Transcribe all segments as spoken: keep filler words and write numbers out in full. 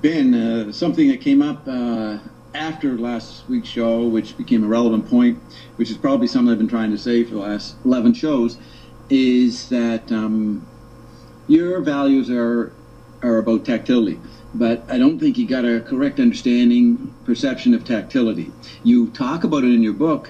Ben, uh, something that came up uh, after last week's show, which became a relevant point, which is probably something I've been trying to say for the last eleven shows, is that um, your values are are about tactility. But I don't think you got a correct understanding, perception of tactility. You talk about it in your book,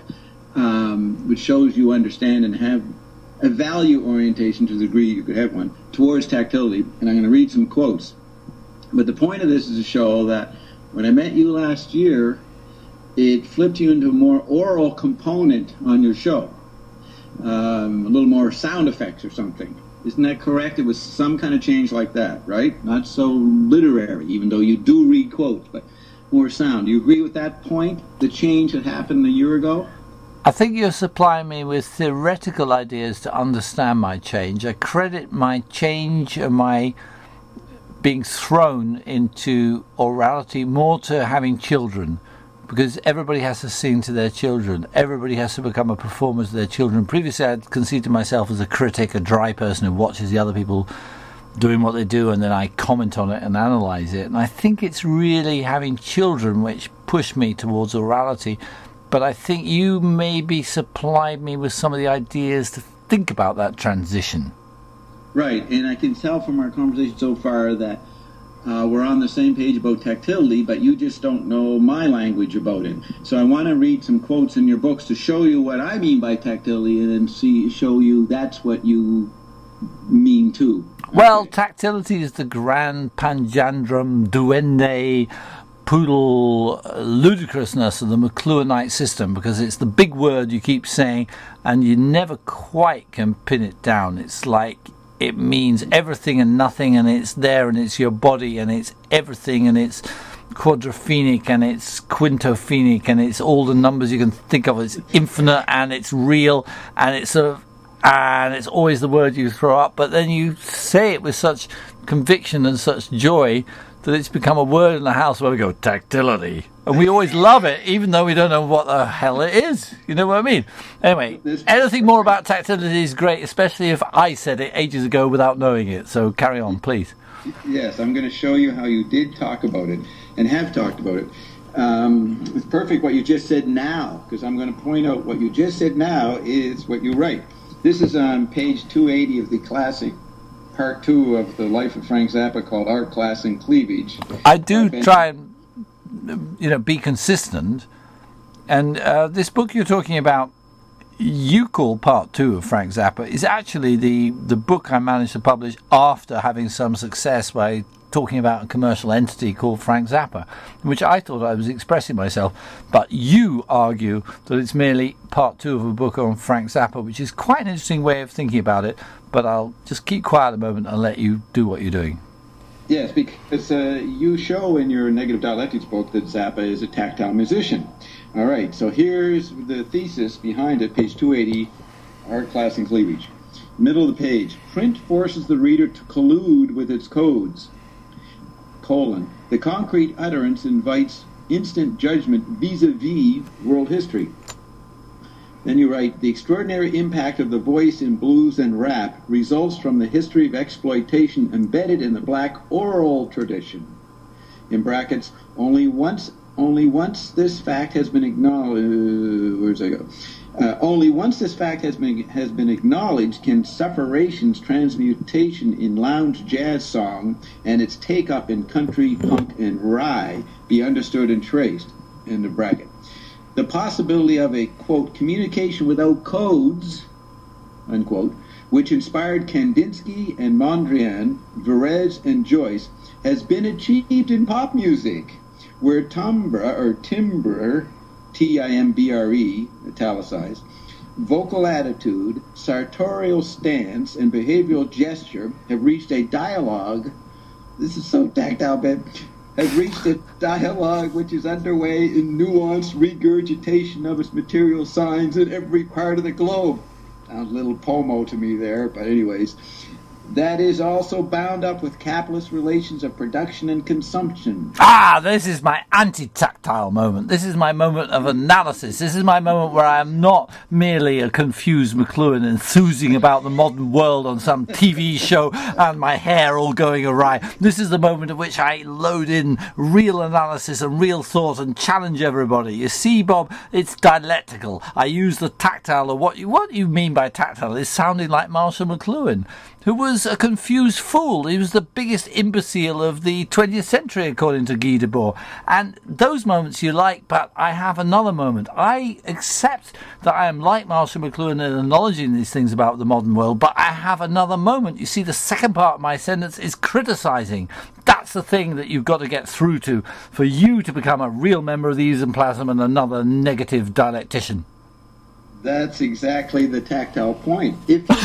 um, which shows you understand and have a value orientation to the degree you could have one towards tactility. And I'm going to read some quotes. But the point of this is to show that when I met you last year, it flipped you into a more oral component on your show, um, a little more sound effects or something. Isn't that correct? It was some kind of change like that, right? Not so literary, even though you do read quotes, but more sound. Do you agree with that point? The change that happened a year ago? I think you're supplying me with theoretical ideas to understand my change. I credit my change and my being thrown into orality more to having children, because everybody has to sing to their children. Everybody has to become a performer to their children. Previously, I'd conceived of myself as a critic, a dry person who watches the other people doing what they do, and then I comment on it and analyse it. And I think it's really having children which push me towards orality. But I think you maybe supplied me with some of the ideas to think about that transition. Right, and I can tell from our conversation so far that Uh, we're on the same page about tactility, but you just don't know my language about it. So I want to read some quotes in your books to show you what I mean by tactility, and then see show you that's what you mean too. Well, okay. Tactility is the grand panjandrum duende poodle ludicrousness of the McLuhanite system, because it's the big word you keep saying and you never quite can pin it down. It's like it means everything and nothing, and it's there, and it's your body, and it's everything, and it's quadraphenic, and it's quintophenic, and it's all the numbers you can think of. It's infinite, and it's real, and it's sort of, and it's always the word you throw up. But then you say it with such conviction and such joy that it's become a word in the house where we go, tactility. And we always love it, even though we don't know what the hell it is. You know what I mean? Anyway, anything more about tactility is great, especially if I said it ages ago without knowing it. So carry on, please. Yes, I'm going to show you how you did talk about it and have talked about it. Um, it's perfect what you just said now, because I'm going to point out what you just said now is what you write. This is on page two eighty of the classic part two of the life of Frank Zappa, called Art, Class, and Cleavage. I do try and, you know, be consistent. And uh, this book you're talking about, you call part two of Frank Zappa, is actually the, the book I managed to publish after having some success by talking about a commercial entity called Frank Zappa, in which I thought I was expressing myself. But you argue that it's merely part two of a book on Frank Zappa, which is quite an interesting way of thinking about it. But I'll just keep quiet a moment and let you do what you're doing. Yes, because uh, you show in your Negative Dialectics book that Zappa is a tactile musician. All right, so here's the thesis behind it, page two eighty, Art, Class, and Cleavage. Middle of the page. Print forces the reader to collude with its codes. Colon. The concrete utterance invites instant judgment vis-a-vis world history. Then you write, the extraordinary impact of the voice in blues and rap results from the history of exploitation embedded in the black oral tradition. In brackets, only once only once this fact has been acknowledged, where's I go? Uh, only once this fact has been has been acknowledged can Sufferation's transmutation in lounge jazz song and its take-up in country, punk, and rye be understood and traced, in the bracket. The possibility of a, quote, communication without codes, unquote, which inspired Kandinsky and Mondrian, Varese and Joyce, has been achieved in pop music, where timbre, or timbre, T I M B R E, italicized, vocal attitude, sartorial stance, and behavioral gesture have reached a dialogue, this is so tactile, Ben, have reached a dialogue which is underway in nuanced regurgitation of its material signs in every part of the globe. Sounds a little pomo to me there, but anyways. that is also bound up with capitalist relations of production and consumption. Ah, this is my anti-tactile moment. This is my moment of analysis. This is my moment where I am not merely a confused McLuhan enthusing about the modern world on some T V show and my hair all going awry. This is the moment at which I load in real analysis and real thought and challenge everybody. You see, Bob, it's dialectical. I use the tactile, or what you, what you mean by tactile is sounding like Marshall McLuhan, who was a confused fool. He was the biggest imbecile of the twentieth century, according to Guy Debord. And those moments you like, but I have another moment. I accept that I am like Marshall McLuhan in acknowledging these things about the modern world, but I have another moment. You see, the second part of my sentence is criticising. That's the thing that you've got to get through to for you to become a real member of the Ismplasm and another negative dialectician. That's exactly the tactile point. If you,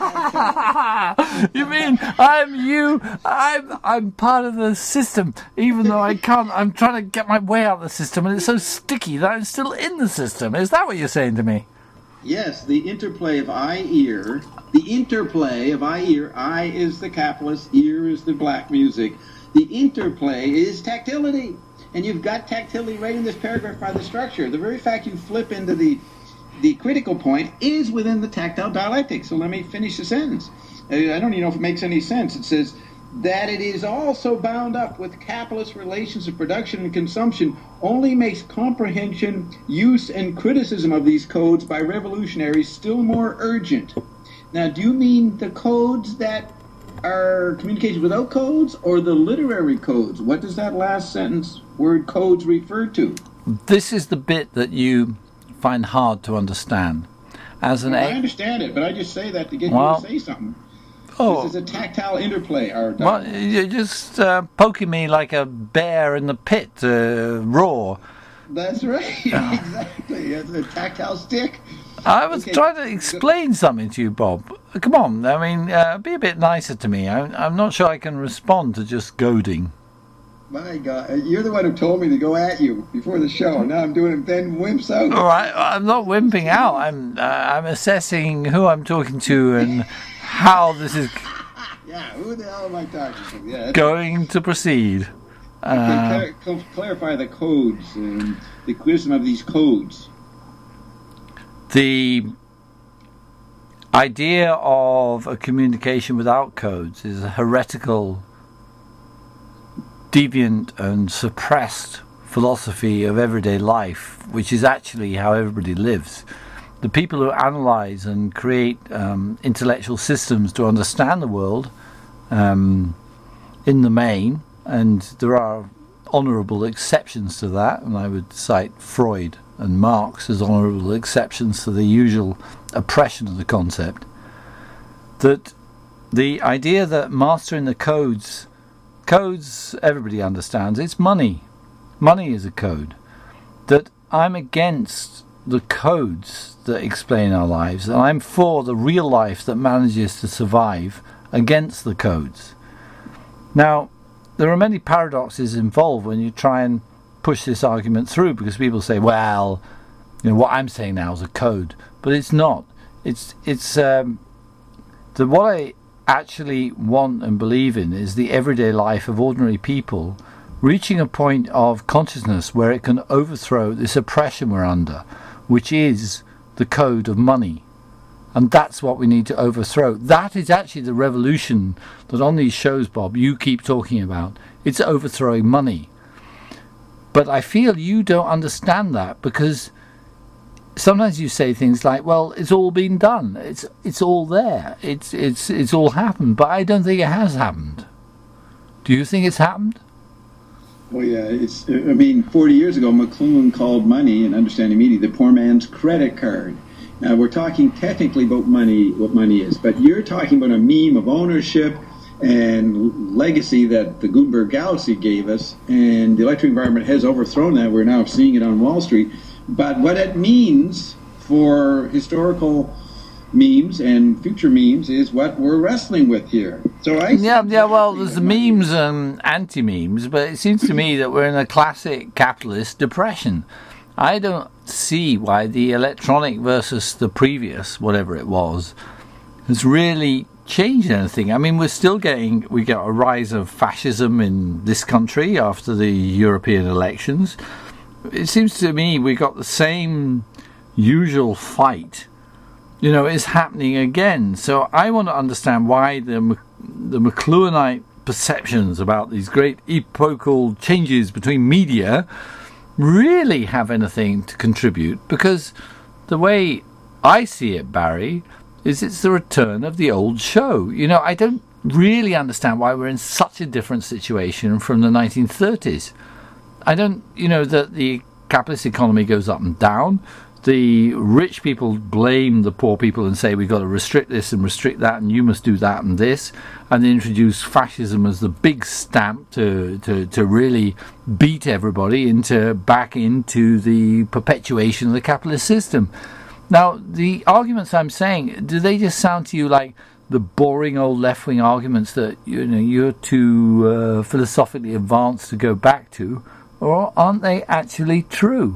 tactile, you mean I'm you? I'm I'm part of the system, even though I can't. I'm trying to get my way out of the system, and it's so sticky that I'm still in the system. Is that what you're saying to me? Yes, the interplay of eye-ear. The interplay of eye-ear. Eye is the capitalist, ear is the black music. The interplay is tactility, and you've got tactility right in this paragraph by the structure. The very fact you flip into the The critical point is within the tactile dialectic. So let me finish the sentence. I don't even know if it makes any sense. It says that it is also bound up with capitalist relations of production and consumption only makes comprehension, use, and criticism of these codes by revolutionaries still more urgent. Now, do you mean the codes that are communication without codes, or the literary codes? What does that last sentence word codes refer to? This is the bit that you find hard to understand. As an well, a- I understand it, but I just say that to get well, you to say something. Oh, This is a tactile interplay. Our well, you're just uh, poking me like a bear in the pit, uh, raw. That's right. Exactly. It's a tactile stick. I was Okay. trying to explain something to you, Bob. Come on, I mean, uh, be a bit nicer to me. I'm, I'm not sure I can respond to just goading. My God, you're the one who told me to go at you before the show. Now I'm doing it. Ben wimps out. All right, I'm not wimping out. I'm uh, I'm assessing who I'm talking to and how this is Yeah, who the hell am I talking to? Yeah. that's- going to proceed. Okay, Uh, clar- cl- clarify the codes and the criticism of these codes. the idea of a communication without codes is a heretical, deviant and suppressed philosophy of everyday life, which is actually how everybody lives. The people who analyze and create um, intellectual systems to understand the world, um, in the main, and there are honourable exceptions to that, and I would cite Freud and Marx as honourable exceptions to the usual oppression of the concept, that the idea that mastering the codes Codes, everybody understands. It's money. Money is a code. That I'm against the codes that explain our lives, and I'm for the real life that manages to survive against the codes. Now, there are many paradoxes involved when you try and push this argument through, because people say, well, you know, what I'm saying now is a code. But it's not. It's, it's, um, the, what I actually want and believe in is the everyday life of ordinary people reaching a point of consciousness where it can overthrow this oppression we're under, which is the code of money. And that's what we need to overthrow. That is actually the revolution that on these shows, Bob, you keep talking about. It's overthrowing money. But I feel you don't understand that, because sometimes you say things like, well, it's all been done. It's it's all there. It's it's it's all happened. But I don't think it has happened. Do you think it's happened? Well, yeah, it's. I mean, forty years ago, McLuhan called money, and understanding media, the poor man's credit card. Now, we're talking technically about money, what money is, but you're talking about a meme of ownership and legacy that the Gutenberg Galaxy gave us, and the electric environment has overthrown that. We're now seeing it on Wall Street. But what it means for historical memes and future memes is what we're wrestling with here. So I yeah, yeah. Well, there's the memes and anti-memes, but it seems to me that we're in a classic capitalist depression. I don't see why the electronic versus the previous, whatever it was, has really changed anything. I mean, we're still getting, we get a rise of fascism in this country after the European elections. It seems to me we got the same usual fight, you know, is happening again. So I want to understand why the the McLuhanite perceptions about these great epochal changes between media really have anything to contribute, because the way I see it, Barry, is it's the return of the old show. You know, I don't really understand why we're in such a different situation from the nineteen thirties. I don't, you know, that the capitalist economy goes up and down. The rich people blame the poor people and say we've got to restrict this and restrict that and you must do that and this, and they introduce fascism as the big stamp to, to, to really beat everybody into back into the perpetuation of the capitalist system. Now, the arguments I'm saying, do they just sound to you like the boring old left-wing arguments that, you know, you're too uh, philosophically advanced to go back to, or aren't they actually true?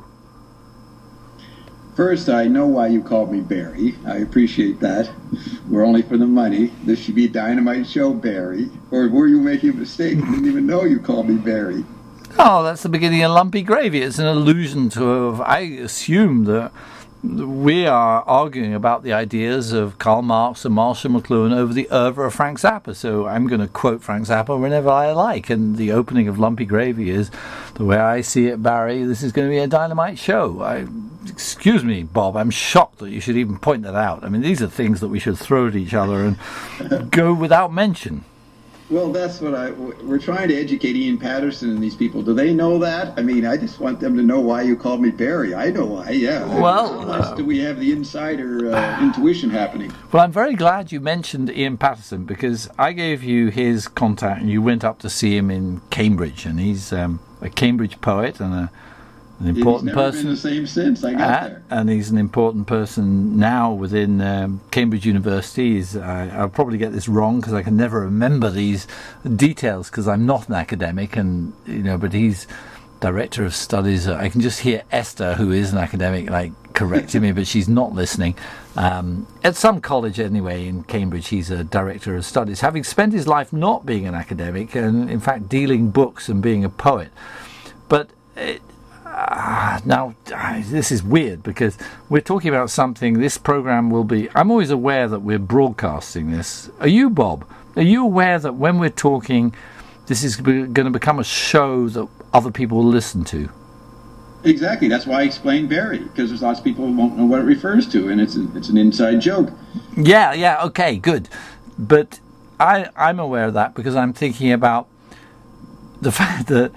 First, I know why you called me Barry. I appreciate that. We're only for the money. This should be a Dynamite show, Barry. Or were you making a mistake? I didn't even know you called me Barry. Oh, that's the beginning of Lumpy Gravy. It's an allusion to, I assume that we are arguing about the ideas of Karl Marx and Marshall McLuhan over the oeuvre of Frank Zappa. So I'm going to quote Frank Zappa whenever I like. And the opening of Lumpy Gravy is, the way I see it, Barry, this is going to be a Dynamite show. I, excuse me, Bob, I'm shocked that you should even point that out. I mean, these are things that we should throw at each other and go without mention. Well, that's what I... We're trying to educate Ian Patterson and these people. Do they know that? I mean, I just want them to know why you called me Barry. I know why, yeah. Well... Uh, do we have the insider uh, intuition happening? Well, I'm very glad you mentioned Ian Patterson, because I gave you his contact and you went up to see him in Cambridge, and he's um, a Cambridge poet and a An important he's never person. Been the same since I got uh, there. And he's an important person now within um, Cambridge University. He's, uh, I'll probably get this wrong because I can never remember these details because I'm not an academic, and you know. But he's director of studies. I can just hear Esther, who is an academic, like correcting me, but she's not listening. Um, at some college anyway in Cambridge, he's a director of studies, having spent his life not being an academic and in fact dealing books and being a poet. But it, Uh, now, uh, this is weird because we're talking about something, this program will be, I'm always aware that we're broadcasting this. Are you, Bob? Are you aware that when we're talking, this is going to become a show that other people will listen to? Exactly. That's why I explained Barry, because there's lots of people who won't know what it refers to, and it's a, it's an inside joke. Yeah, yeah, okay, good. But I, I'm aware of that because I'm thinking about the fact that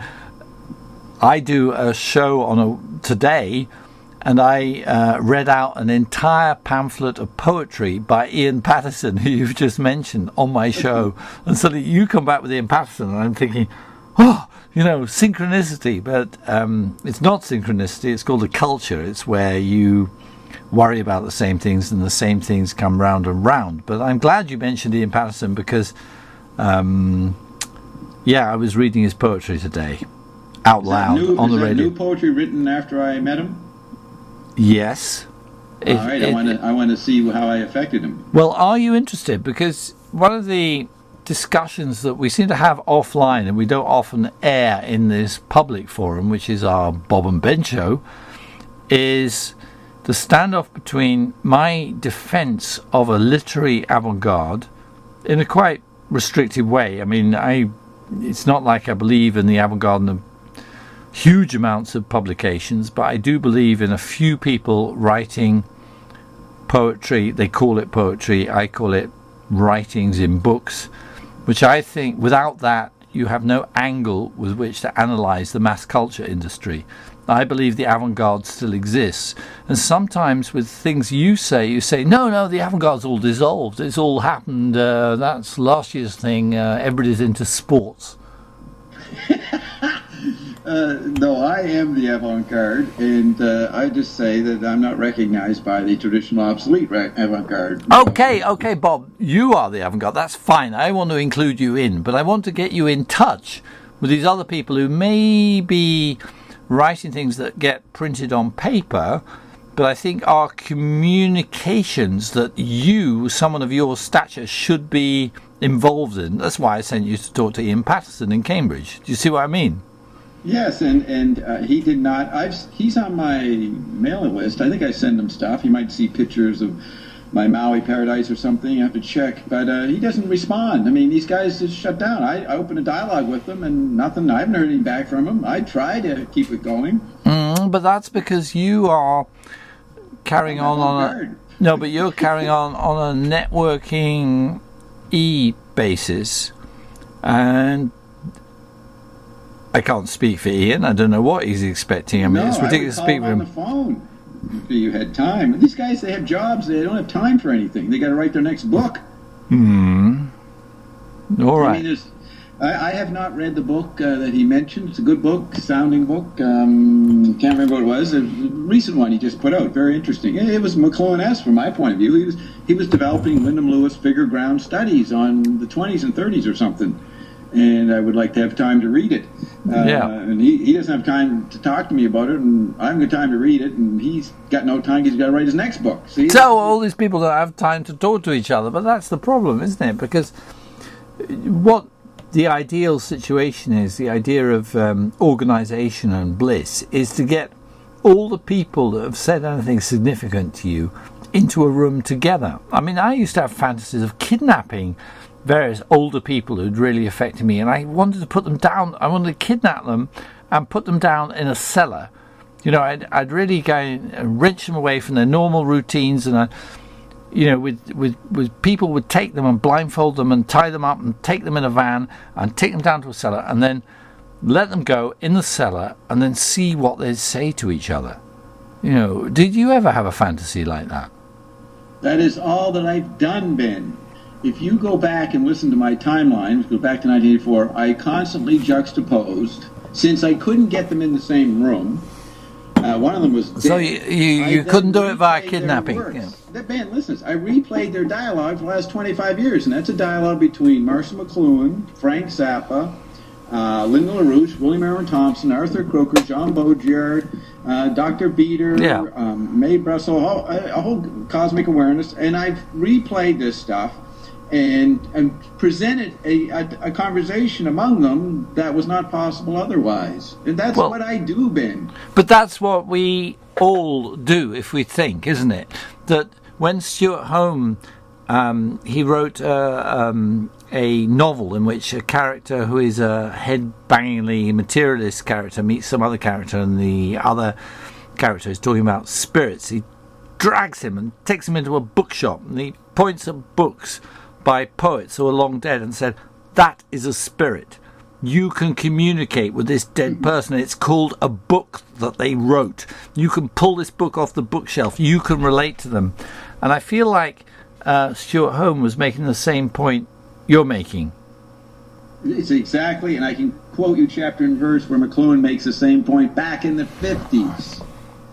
I do a show on a today, and I uh, read out an entire pamphlet of poetry by Ian Patterson, who you've just mentioned, on my show. And suddenly you come back with Ian Patterson, and I'm thinking, oh, you know, synchronicity. But um, it's not synchronicity. It's called a culture. It's where you worry about the same things, and the same things come round and round. But I'm glad you mentioned Ian Patterson because, um, yeah, I was reading his poetry today. Out loud new, on the is that radio. New poetry written after I met him? Yes. All if, right, if, I want to. I want to see how I affected him. Well, are you interested? Because one of the discussions that we seem to have offline, and we don't often air in this public forum, which is our Bob and Ben show, is the standoff between my defence of a literary avant-garde in a quite restricted way. I mean, I. It's not like I believe in the avant-garde and huge amounts of publications, but I do believe in a few people writing poetry. They call it poetry. I call it writings in books, which I think without that you have no angle with which to analyze the mass culture industry. I believe the avant-garde still exists, and sometimes with things you say, you say, no, no, the avant-garde's all dissolved. It's all happened. Uh, that's last year's thing. Uh, everybody's into sports. Uh, no, I am the avant-garde, and uh, I just say that I'm not recognized by the traditional obsolete avant-garde. Okay, okay, Bob, you are the avant-garde. That's fine. I want to include you in, but I want to get you in touch with these other people who may be writing things that get printed on paper, but I think our communications that you, someone of your stature, should be involved in. That's why I sent you to talk to Ian Patterson in Cambridge. Do you see what I mean? Yes, and and uh, he did not. I've he's on my mailing list. I think I send him stuff. You might see pictures of my Maui paradise or something. You have to check, but uh, he doesn't respond. I mean, these guys just shut down. I, I opened a dialogue with them, and nothing. I haven't heard anything back from them. I try to keep it going. Mm, but that's because you are carrying on on a no, but you're carrying on on a networking e basis, and I can't speak for Ian. I don't know what he's expecting. I mean, no, it's ridiculous to speak for him. On the phone. If you had time. These guys, they have jobs. They don't have time for anything. They got to write their next book. Hmm. All right. I mean, there's, I, I have not read the book uh, that he mentioned. It's a good book, sounding book. Um, can't remember what it was. A recent one he just put out. Very interesting. It, it was McLuhan-esque from my point of view. He was he was developing Wyndham Lewis figure ground studies on the twenties and thirties or something. And I would like to have time to read it. Uh, yeah. And he, he doesn't have time to talk to me about it, and I haven't got time to read it, and he's got no time because he's got to write his next book. See? So all these people don't have time to talk to each other, but that's the problem, isn't it? Because what the ideal situation is, the idea of um, organisation and bliss, is to get all the people that have said anything significant to you into a room together. I mean, I used to have fantasies of kidnapping various older people who'd really affected me, and I wanted to put them down. I wanted to kidnap them and put them down in a cellar. You know, I'd, I'd really go and wrench them away from their normal routines, and I, you know, with, with with people would take them and blindfold them and tie them up and take them in a van and take them down to a cellar and then let them go in the cellar and then see what they'd say to each other. You know, did you ever have a fantasy like that? That is all that I've done, Ben. If you go back and listen to my timeline, go back to nineteen eighty-four, I constantly juxtaposed, since I couldn't get them in the same room. Uh, one of them was dead. So you, you, you couldn't do it via kidnapping? Yeah. Ben, listen, I replayed their dialogue for the last twenty-five years, and that's a dialogue between Marshall McLuhan, Frank Zappa, uh, Lyndon LaRouche, William Aaron Thompson, Arthur Croker, Jean Baudrillard, uh, Doctor Beater, yeah. um, Mae Brussel, a, a whole cosmic awareness, and I've replayed this stuff. And, and presented a, a, a conversation among them that was not possible otherwise. And that's well, what I do, Ben. But that's what we all do if we think, isn't it? That when Stuart Home, um, he wrote uh, um, a novel in which a character who is a head-bangingly materialist character meets some other character, and the other character is talking about spirits. He drags him and takes him into a bookshop, and he points at books by poets who are long dead and said, that is a spirit. You can communicate with this dead person. It's called a book that they wrote. You can pull this book off the bookshelf. You can relate to them. And I feel like uh, Stuart Home was making the same point you're making. It's exactly, and I can quote you chapter and verse where McLuhan makes the same point back in the fifties.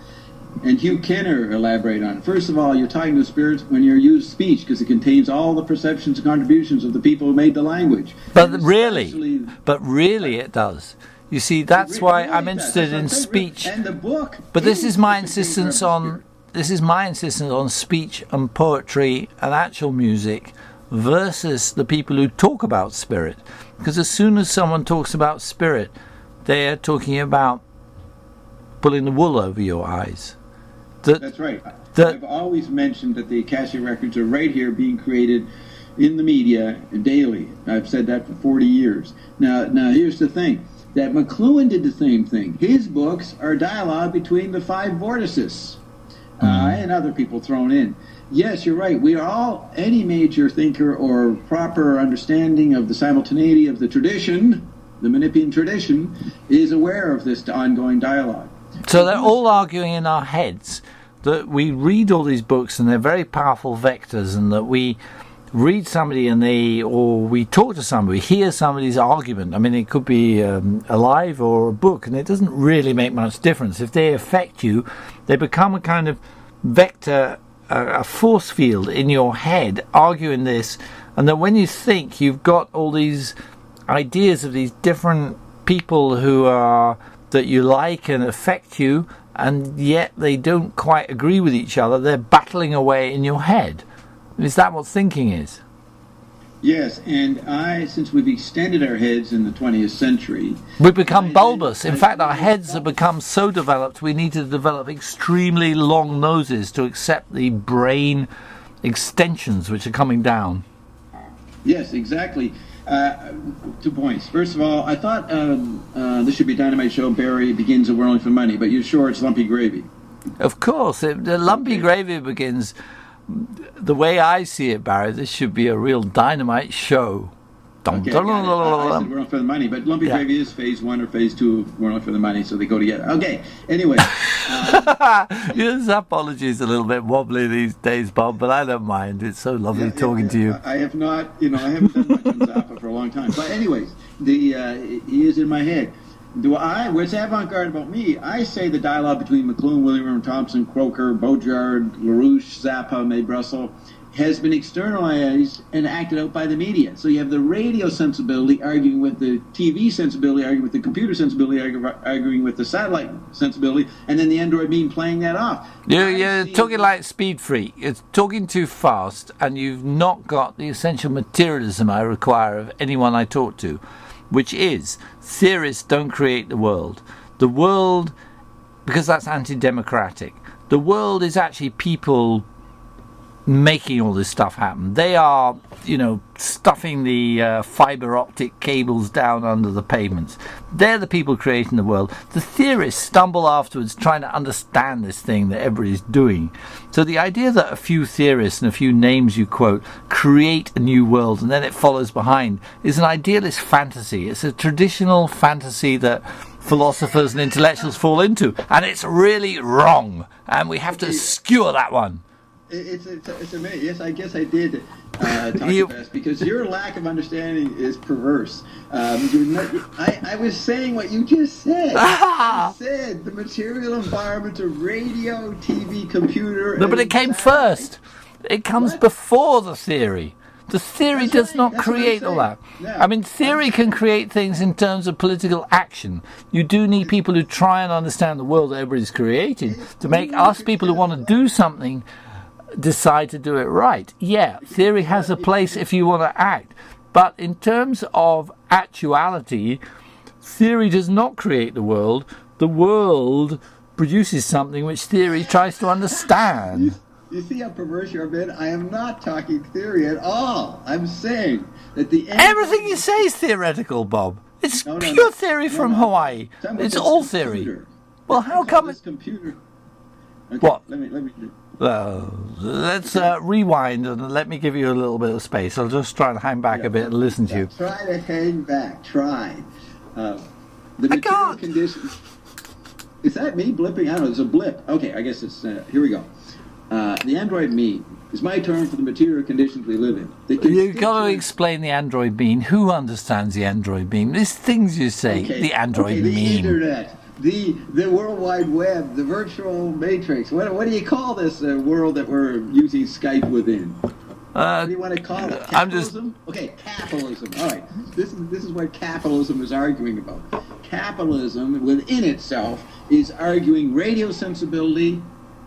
And Hugh Kenner elaborate on it. First of all, you're talking to spirits when you use speech because it contains all the perceptions and contributions of the people who made the language. But really, but really it does. You see, that's why I'm interested in speech. And the book. But this is my insistence on this is my insistence on speech and poetry and actual music versus the people who talk about spirit. Because as soon as someone talks about spirit, they are talking about pulling the wool over your eyes. That, That's right. That, I've always mentioned that the Akashic Records are right here being created in the media daily. I've said that for forty years. Now, now here's the thing. That McLuhan did the same thing. His books are dialogue between the five vortices uh, and other people thrown in. Yes, you're right. We are all, any major thinker or proper understanding of the simultaneity of the tradition, the Menippean tradition, is aware of this ongoing dialogue. So they're all arguing in our heads that we read all these books and they're very powerful vectors, and that we read somebody and they, or we talk to somebody, hear somebody's argument. I mean, it could be um, alive or a book, and it doesn't really make much difference. If they affect you, they become a kind of vector, a, a force field in your head arguing this, and that when you think you've got all these ideas of these different people who are that you like and affect you, and yet they don't quite agree with each other. They're battling away in your head. Is that what thinking is? Yes, and I, since we've extended our heads in the twentieth century... We've become bulbous. In fact, our heads have become so developed, we need to develop extremely long noses to accept the brain extensions which are coming down. Yes, exactly. Uh, two points. First of all, I thought um, uh, this should be a Dynamite Show. Barry begins a We're Only for Money, but you're sure it's Lumpy Gravy? Of course. It, the Lumpy okay. Gravy begins... The way I see it, Barry, this should be a real Dynamite Show. Dum, okay, dum, I, dum, dum, I dum. said We're Only for the Money, but Lumpy yeah. Gravy is phase one or phase two of We're Only for the Money, so they go together. Okay, anyway. Uh, Yes, apologies a little bit wobbly these days, Bob, but I don't mind. It's so lovely yeah, talking yeah, to you. I have not, you know, I haven't done much on Zappa for a long time. But anyways, the uh, he is in my head. Do I? What's avant-garde about me? I say the dialogue between McLuhan, William Thompson, Croker, Baudrillard, LaRouche, Zappa, May Brussels has been externalized and acted out by the media. So you have the radio sensibility arguing with the T V sensibility, arguing with the computer sensibility, arguing with the satellite sensibility, and then the Android beam playing that off. You're, you're talking like Speed Freak. It's talking too fast, and you've not got the essential materialism I require of anyone I talk to, which is theorists don't create the world. The world, because that's anti-democratic, the world is actually people making all this stuff happen. They are, you know, stuffing the uh, fibre optic cables down under the pavements. They're the people creating the world. The theorists stumble afterwards trying to understand this thing that everybody's doing. So the idea that a few theorists and a few names you quote create a new world and then it follows behind is an idealist fantasy. It's a traditional fantasy that philosophers and intellectuals fall into, and it's really wrong, and we have to skewer that one. It's, it's, it's amazing. Yes, I guess I did uh, talk you, best because your lack of understanding is perverse. Um, you're not, I, I was saying what you just said. I said the material environment of radio, T V, computer. No, but it came satellite. first. It comes what? before the theory. The theory That's does right. not That's create all that. Yeah. I mean, theory can create things in terms of political action. You do need people who try and understand the world that everybody's creating to make us people who want to do something decide to do it right. Yeah, theory has a place if you want to act. But in terms of actuality, theory does not create the world. The world produces something which theory tries to understand. You see how perverse you're, Ben? I am not talking theory at all. I'm saying that the... Everything you say is theoretical, Bob. It's no, no, pure no, theory no, from no. Hawaii. It's all theory. Computer. Well, how come... This computer... Okay, what? Let me... Let me Well, let's uh, rewind and let me give you a little bit of space. I'll just try and hang back yeah, a bit and listen to you. Try to hang back. Try. Uh, the I can't. Conditions. Is that me blipping? I don't know. There's a blip. Okay, I guess it's... Uh, here we go. Uh, the Android mean is my term for the material conditions we live in. You've got to explain the Android mean. Who understands the Android mean? There's things you say. Okay. The Android okay, the mean. The Internet. The the World Wide Web, the virtual matrix. What what do you call this uh, world that we're using Skype within? Uh, what do you want to call it? Capitalism? I'm just... Okay, capitalism. All right. This is this is what capitalism is arguing about. Capitalism within itself is arguing radio sensibility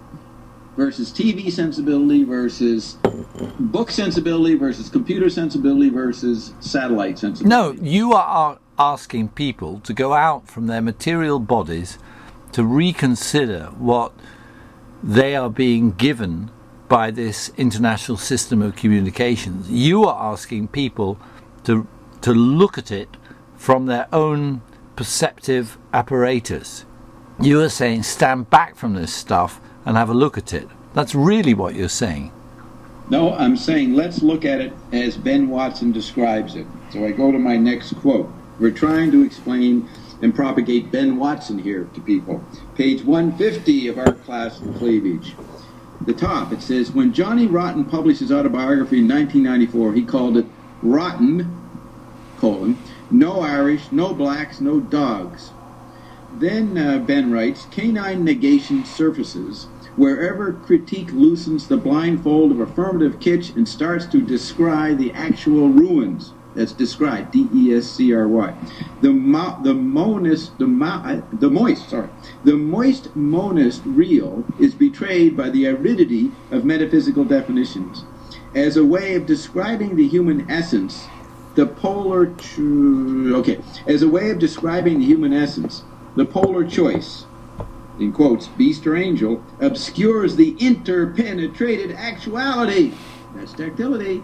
versus T V sensibility versus book sensibility versus computer sensibility versus satellite sensibility. No, you are asking people to go out from their material bodies to reconsider what they are being given by this international system of communications. You are asking people to to look at it from their own perceptive apparatus. You are saying stand back from this stuff and have a look at it. That's really what you're saying. No, I'm saying let's look at it as Ben Watson describes it. So I go to my next quote. We're trying to explain and propagate Ben Watson here to people. Page one fifty of Art, Class, and Cleavage. The top, it says, when Johnny Rotten published his autobiography in nineteen ninety-four, he called it Rotten, colon, no Irish, no blacks, no dogs. Then uh, Ben writes, canine negation surfaces wherever critique loosens the blindfold of affirmative kitsch and starts to descry the actual ruins. That's described, D E S C R Y. The mo- the monist, the mo- the moist, sorry, the moist monist real is betrayed by the aridity of metaphysical definitions. As a way of describing the human essence, the polar, cho- okay, as a way of describing the human essence, the polar choice, in quotes, beast or angel, obscures the interpenetrated actuality. That's tactility.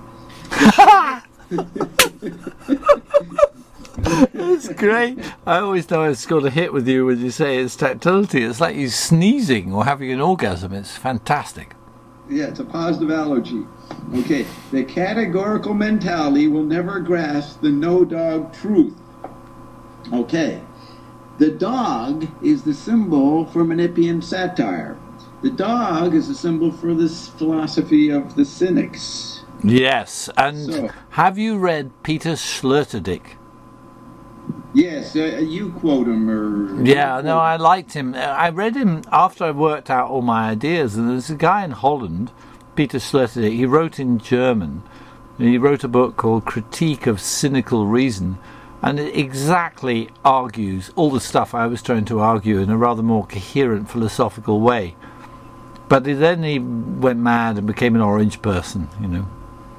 It's great. I always know it's got a hit with you when you say it's tactility. It's like you sneezing or having an orgasm. It's fantastic. Yeah, it's a positive allergy. Okay, the categorical mentality will never grasp the no-dog truth. Okay, the dog is the symbol for Menippean satire. The dog is a symbol for this philosophy of the cynics. Yes, and So- have you read Peter Sloterdijk? Yes, uh, you quote him, or... Yeah, no, I liked him. I read him after I worked out all my ideas, and there's a guy in Holland, Peter Sloterdijk, he wrote in German. He wrote a book called Critique of Cynical Reason, and it exactly argues all the stuff I was trying to argue in a rather more coherent philosophical way. But then he went mad and became an orange person, you know,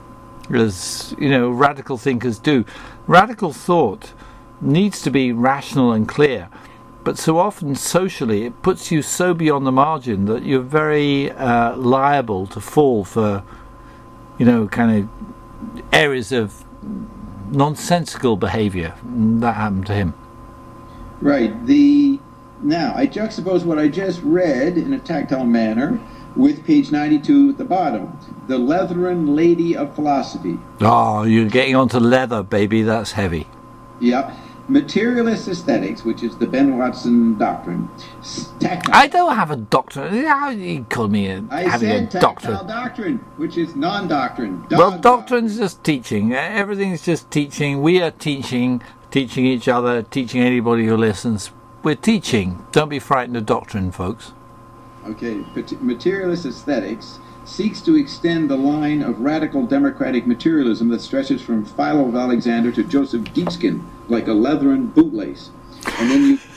as, you know, radical thinkers do. Radical thought needs to be rational and clear, but so often socially it puts you so beyond the margin that you're very uh, liable to fall for, you know, kind of areas of nonsensical behaviour. That happened to him. Right. The now I juxtapose what I just read in a tactile manner with page ninety-two at the bottom, the Leathern Lady of Philosophy. Oh, you're getting onto leather, baby. That's heavy. Yep. Materialist aesthetics, which is the Ben Watson doctrine. S- Tactile. I don't have a doctorate. How do you call me a, I having said a tactile doctorate? doctrine, which is non-doctrine. Well, Dog doctrine's just teaching. Everything's just teaching. We are teaching, teaching each other, teaching anybody who listens. We're teaching. Don't be frightened of doctrine, folks. Okay, Mat- materialist aesthetics seeks to extend the line of radical democratic materialism that stretches from Philo of Alexander to Joseph Deepskin, like a leathern bootlace. And then you...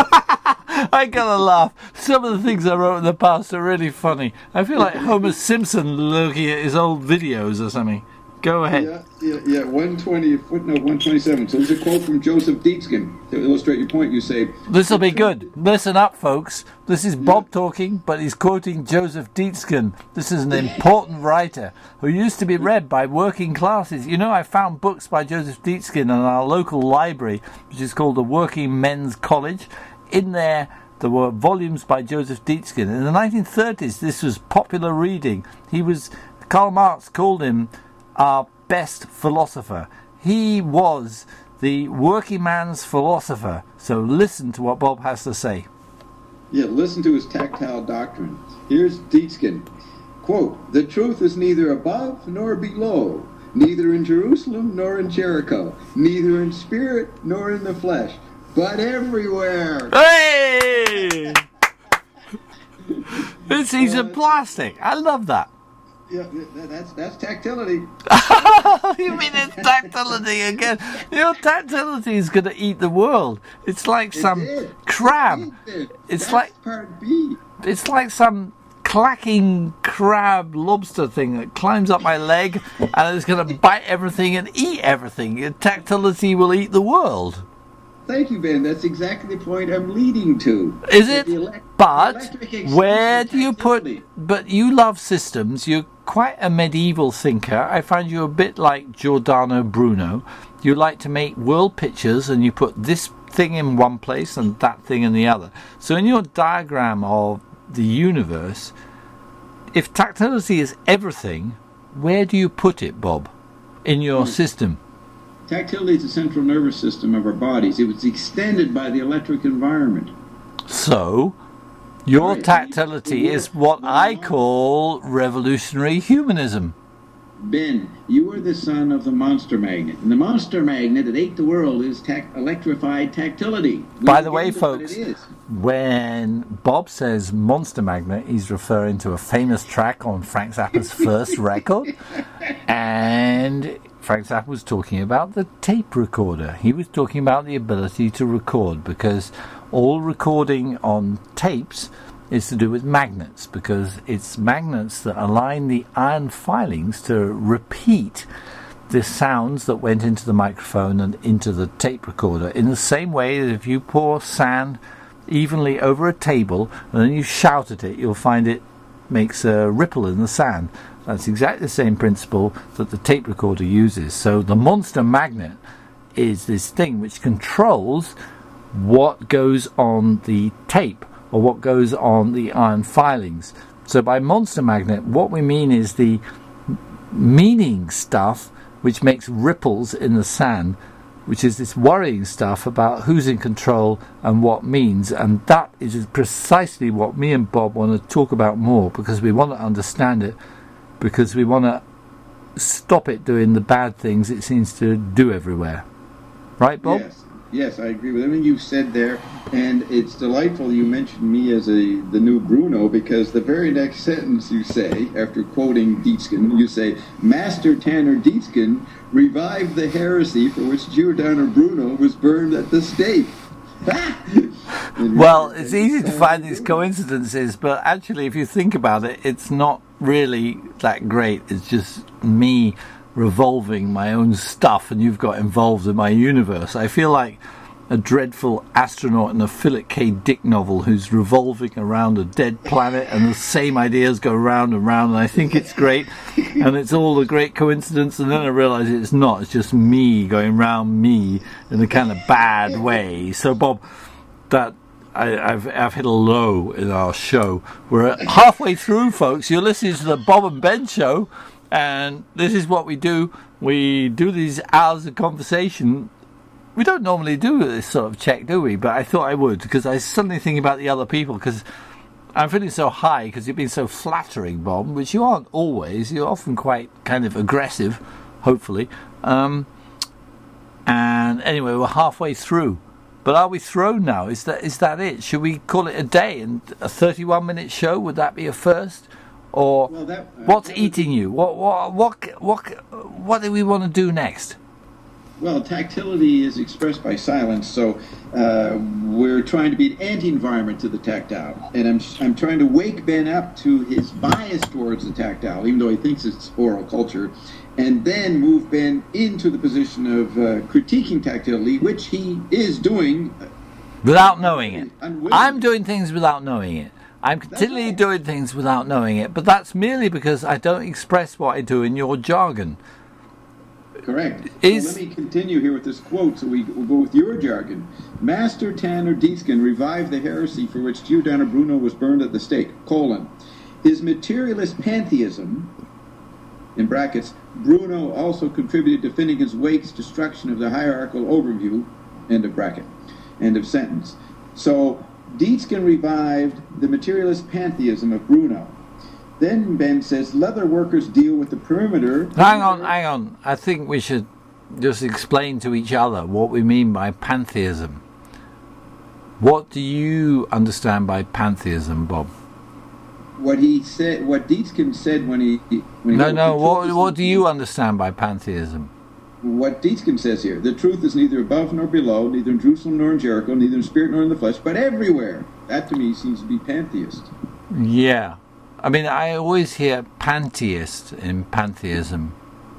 I gotta laugh. Some of the things I wrote in the past are really funny. I feel like Homer Simpson looking at his old videos or something. Go ahead. Yeah, yeah, yeah, one twenty, footnote one twenty-seven. So there's a quote from Joseph Deepskin to illustrate your point. You say... This'll be good. Listen up, folks. This is Bob talking, but he's quoting Joseph Deepskin. This is an important writer who used to be read by working classes. You know, I found books by Joseph Deepskin in our local library, which is called the Working Men's College. In there, there were volumes by Joseph Deepskin. In the nineteen thirties, this was popular reading. He was... Karl Marx called him our best philosopher. He was the working man's philosopher. So listen to what Bob has to say. Yeah, listen to his tactile doctrine. Here's Deepskin. Quote, "The truth is neither above nor below, neither in Jerusalem nor in Jericho, neither in spirit nor in the flesh, but everywhere." Hey! It's, he's a plastic. I love that. Yeah, that- that's that's tactility. You mean it's tactility again? Your tactility is going to eat the world. It's like some did. crab. It did. It's That's like part B. it's like some clacking crab lobster thing that climbs up my leg and is going to bite everything and eat everything. Your tactility will eat the world. Thank you, Ben. That's exactly the point I'm leading to. Is it? The elec- But electric extension where do you put... tactility. But you love systems. You're quite a medieval thinker. I find you a bit like Giordano Bruno. You like to make world pictures and you put this thing in one place and that thing in the other. So in your diagram of the universe, if tactility is everything, where do you put it, Bob, in your system? Tactility is the central nervous system of our bodies. It was extended by the electric environment. So, your Right. tactility is what I call revolutionary humanism. Ben, you are the son of the monster magnet. And the monster magnet that ate the world is tac- electrified tactility. By We the way, get what folks, it is. when Bob says Monster Magnet, he's referring to a famous track on Frank Zappa's first record. And Frank Zappa was talking about the tape recorder. He was talking about the ability to record, because all recording on tapes is to do with magnets, because it's magnets that align the iron filings to repeat the sounds that went into the microphone and into the tape recorder, in the same way that if you pour sand evenly over a table and then you shout at it, you'll find it makes a ripple in the sand. That's exactly the same principle that the tape recorder uses. So the monster magnet is this thing which controls what goes on the tape, or what goes on the iron filings. So by monster magnet, what we mean is the meaning stuff which makes ripples in the sand, which is this worrying stuff about who's in control and what means. And that is precisely what me and Bob want to talk about more, because we want to understand it, because we want to stop it doing the bad things it seems to do everywhere. Right, Bob? Yes. Yes, I agree with everything you've said there, and it's delightful you mentioned me as a the new Bruno, because the very next sentence you say, after quoting Dietzken, you say, Master Tanner Dietzken revived the heresy for which Giordano Bruno was burned at the stake. Well, it's easy to find these coincidences, but actually, if you think about it, it's not really that great. It's just me revolving my own stuff, and you've got involved in my universe. I feel like a dreadful astronaut in a Philip K. Dick novel who's revolving around a dead planet, and the same ideas go round and round, and I think it's great, and it's all a great coincidence, and then I realise it's not. It's just me going round me in a kind of bad way. So, Bob, that I, I've I've hit a low in our show. We're halfway through, folks. You're listening to the Bob and Ben Show. And this is what we do. We do these hours of conversation. We don't normally do this sort of check, do we? But I thought I would, because I was suddenly thinking about the other people, because I'm feeling so high, because you've been so flattering, Bob, which you aren't always. You're often quite kind of aggressive, hopefully. Um, and anyway, we're halfway through. But are we thrown now? Is that is that it? Should we call it a day and a thirty-one minute show? Would that be a first? Or well, that, uh, what's that eating be... you? What what what what what do we want to do next? Well, tactility is expressed by silence, so uh, we're trying to be an anti-environment to the tactile, and I'm I'm trying to wake Ben up to his bias towards the tactile, even though he thinks it's oral culture, and then move Ben into the position of uh, critiquing tactility, which he is doing without knowing it. I'm doing things without knowing it. I'm continually right. doing things without knowing it, but that's merely because I don't express what I do in your jargon. Correct. Is... So let me continue here with this quote, so we, we'll go with your jargon. Master Tanner Dietzken revived the heresy for which Giordano Bruno was burned at the stake, colon. His materialist pantheism, in brackets, Bruno also contributed to Finnegan's Wake's destruction of the hierarchical overview, end of bracket, end of sentence. So Dietzken revived the materialist pantheism of Bruno. Then Ben says leather workers deal with the perimeter. Hang on, hang on. I think we should just explain to each other what we mean by pantheism. What do you understand by pantheism, Bob? What he said, what Dietzken said when he... When he no, no, what, what do you understand by pantheism? What Dietzken says here, the truth is neither above nor below, neither in Jerusalem nor in Jericho, neither in spirit nor in the flesh, but everywhere. That to me seems to be pantheist. Yeah. I mean, I always hear pantheist in pantheism.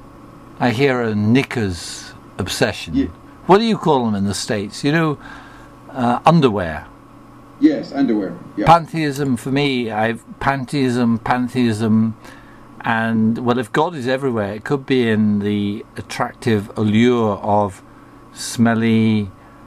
I hear a knickers obsession. Yeah. What do you call them in the States? You know, uh, underwear. Yes, underwear. Yeah. Pantheism for me, I've pantheism, pantheism, and well, if God is everywhere, it could be in the attractive allure of smelly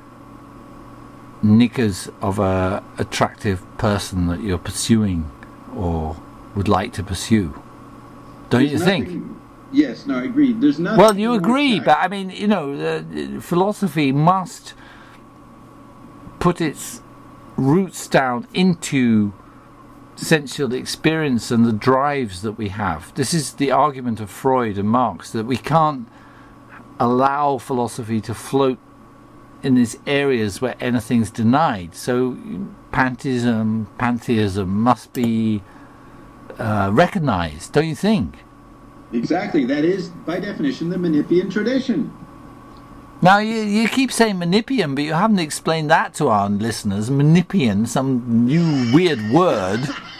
knickers of a attractive person that you're pursuing or would like to pursue. Don't There's you nothing, think? Yes, no, I agree. There's nothing. Well, you agree, but I mean, you know, uh, philosophy must put its roots down into sensual experience and the drives that we have. This is the argument of Freud and Marx, that we can't allow philosophy to float in these areas where anything's denied. So pantheism, pantheism must be uh, recognized, don't you think? Exactly. That is, by definition, the Menippean tradition. Now, you, you keep saying Menippean, but you haven't explained that to our listeners. Menippean, some new weird word.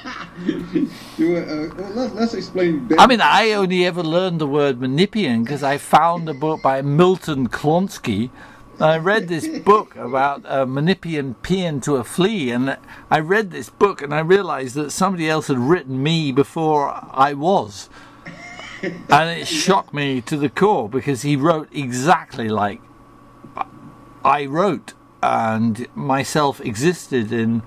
you, uh, well, let, let's explain. I mean, I only ever learned the word Menippean because I found a book by Milton Klonsky. I read this book about a Menippean paean to a flea, and I read this book and I realized that somebody else had written me before I was. And it shocked me to the core because he wrote exactly like I wrote, and myself existed in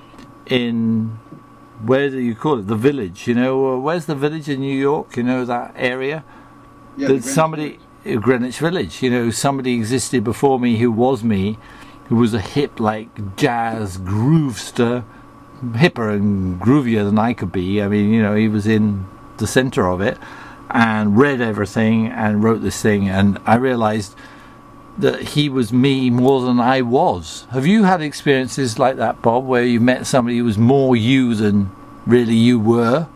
in where do you call it? The Village, you know. Where's the Village in New York? You know, that area. Yeah, that somebody Village. Greenwich Village. You know, somebody existed before me who was me, who was a hip like jazz groovester, hipper and groovier than I could be. I mean, you know, he was in the center of it. And read everything and wrote this thing, and I realized that he was me more than I was. Have you had experiences like that, Bob, where you met somebody who was more you than really you were?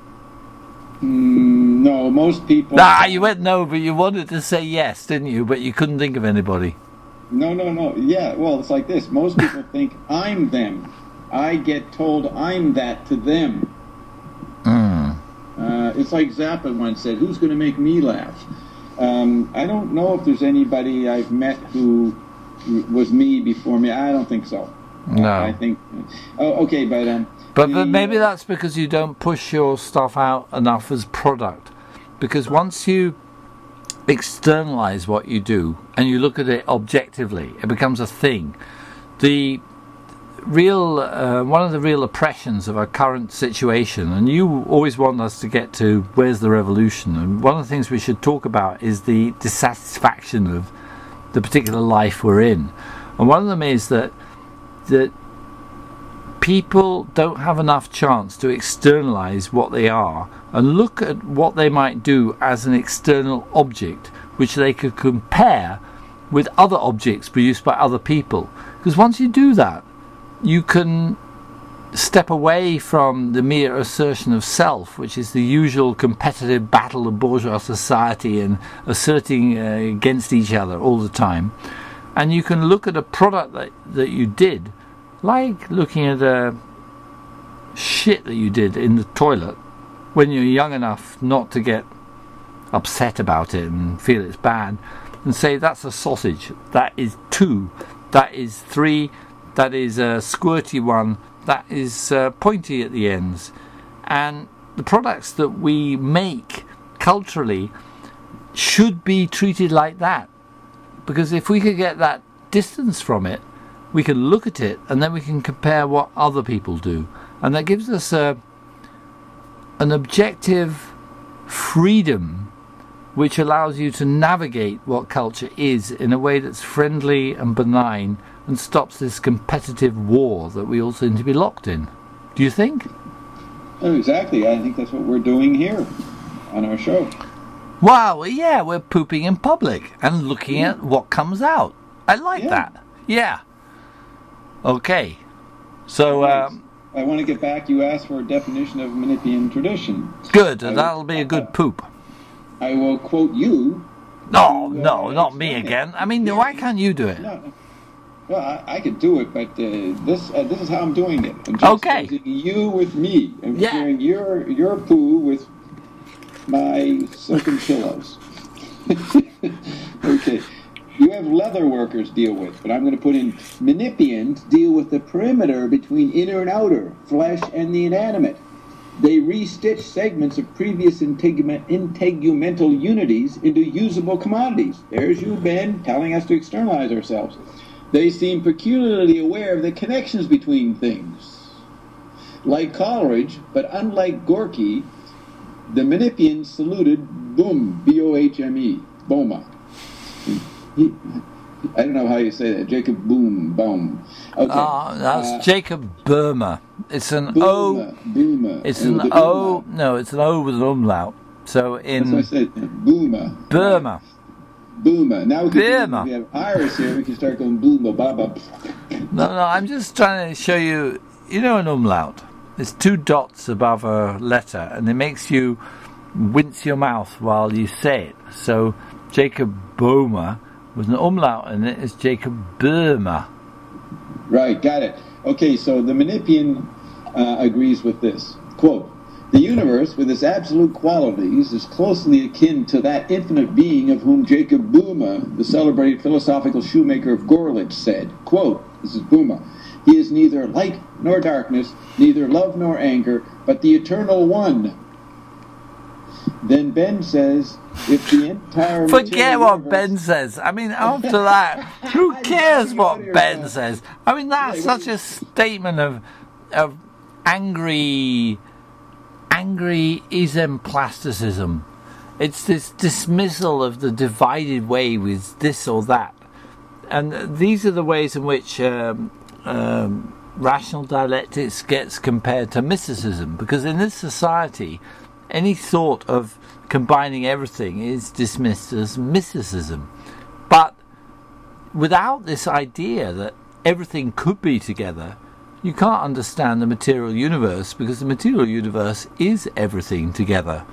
Mm, no, most people... Ah, you went no, but you wanted to say yes, didn't you? But you couldn't think of anybody. No, no, no. Yeah, well, it's like this. Most people think I'm them. I get told I'm that to them. Mm. Uh, it's like Zappa once said, who's going to make me laugh? Um, I don't know if there's anybody I've met who was me before me. I don't think so. No. I, I think... Oh, okay, but... Um, but, the, but maybe that's because you don't push your stuff out enough as product. Because once you externalize what you do and you look at it objectively, it becomes a thing. The... real uh, one of the real oppressions of our current situation, and you always want us to get to where's the revolution, and one of the things we should talk about is the dissatisfaction of the particular life we're in. And one of them is that that people don't have enough chance to externalize what they are and look at what they might do as an external object which they could compare with other objects produced by other people. Because once you do that, you can step away from the mere assertion of self, which is the usual competitive battle of bourgeois society and asserting uh, against each other all the time. And you can look at a product that, that you did, like looking at a shit that you did in the toilet when you're young enough not to get upset about it and feel it's bad, and say that's a sausage, that is two, that is three, that is a squirty one, that is uh, pointy at the ends. And the products that we make culturally should be treated like that. Because if we could get that distance from it, we can look at it and then we can compare what other people do. And that gives us a, an objective freedom which allows you to navigate what culture is in a way that's friendly and benign and stops this competitive war that we all seem to be locked in. Do you think? Oh, exactly. I think that's what we're doing here on our show. Wow, yeah, we're pooping in public and looking yeah. at what comes out. I like yeah. that. Yeah. Okay. So, um, I want to get back. You asked for a definition of Menippean tradition. Good. I That'll will, be a good uh, poop. I will quote you. No, to, uh, no, not me again. It. I mean, yeah. Why can't you do it? No. Well, I, I could do it, but uh, this uh, this is how I'm doing it. I'm okay. You with me. I'm yeah. sharing your your poo with my silken pillows. Okay. You have leather workers deal with, but I'm going to put in Menippeans deal with the perimeter between inner and outer, flesh and the inanimate. They restitch segments of previous integument, integumental unities into usable commodities. There's you, Ben, telling us to externalize ourselves. They seem peculiarly aware of the connections between things. Like Coleridge, but unlike Gorky, the Menippeans saluted Bohm, B O H M E, Boma. He, I don't know how you say that. Jacob Boom, Boom. Okay. Oh, that's uh, Jacob Burma. It's an Booma, O. Booma. It's an O. No, it's an O with an umlaut. So in. That's what I said. Booma. Burma. Booma. Now we can. Burma. If we have Iris here, we can start going Booma, Baba. No, no. I'm just trying to show you. You know, an umlaut. It's two dots above a letter, and it makes you wince your mouth while you say it. So Jacob Boehmer with an umlaut in it is Jacob Boehmer. Right, got it. Okay, so the Menippean uh, agrees with this. Quote, "The universe, with its absolute qualities, is closely akin to that infinite being of whom Jacob Boehmer, the celebrated philosophical shoemaker of Gorlitz, said," quote, this is Boehmer, "He is neither light nor darkness, neither love nor anger, but the eternal one." Then Ben says, if the entire... Forget what universe... Ben says. I mean, after that, who cares what Ben says? I mean, that's yeah, such a statement of of angry, angry ism-plasticism. It's this dismissal of the divided way with this or that. And these are the ways in which um, um, rational dialectics gets compared to mysticism. Because in this society, any thought of combining everything is dismissed as mysticism. But without this idea that everything could be together, you can't understand the material universe, because the material universe is everything together.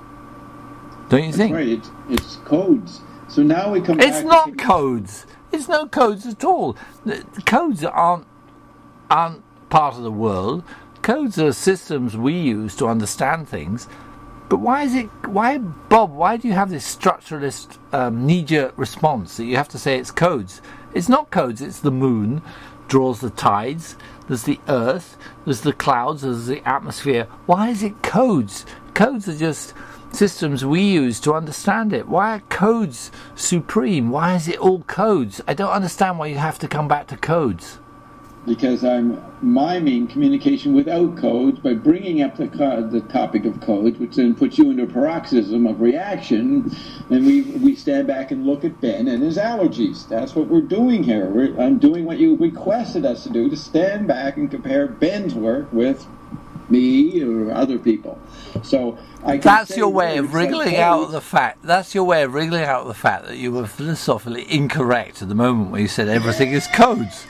Don't you That's think? right, it's, it's codes. So now we come It's back not to... codes. It's no codes at all. The codes aren't aren't part of the world. Codes are systems we use to understand things. But why is it? Why, Bob? Why do you have this structuralist um, knee-jerk response that you have to say it's codes? It's not codes. It's the moon draws the tides. There's the earth. There's the clouds. There's the atmosphere. Why is it codes? Codes are just systems we use to understand it. Why are codes supreme? Why is it all codes? I don't understand why you have to come back to codes. Because I'm miming communication without codes by bringing up the co- the topic of codes, which then puts you into a paroxysm of reaction, and we we stand back and look at Ben and his allergies. That's what we're doing here. We're, I'm doing what you requested us to do, to stand back and compare Ben's work with me or other people. So I can That's say your way words of wriggling like out codes. the fact. That's your way of wriggling out the fact that you were philosophically incorrect at the moment where you said everything is codes.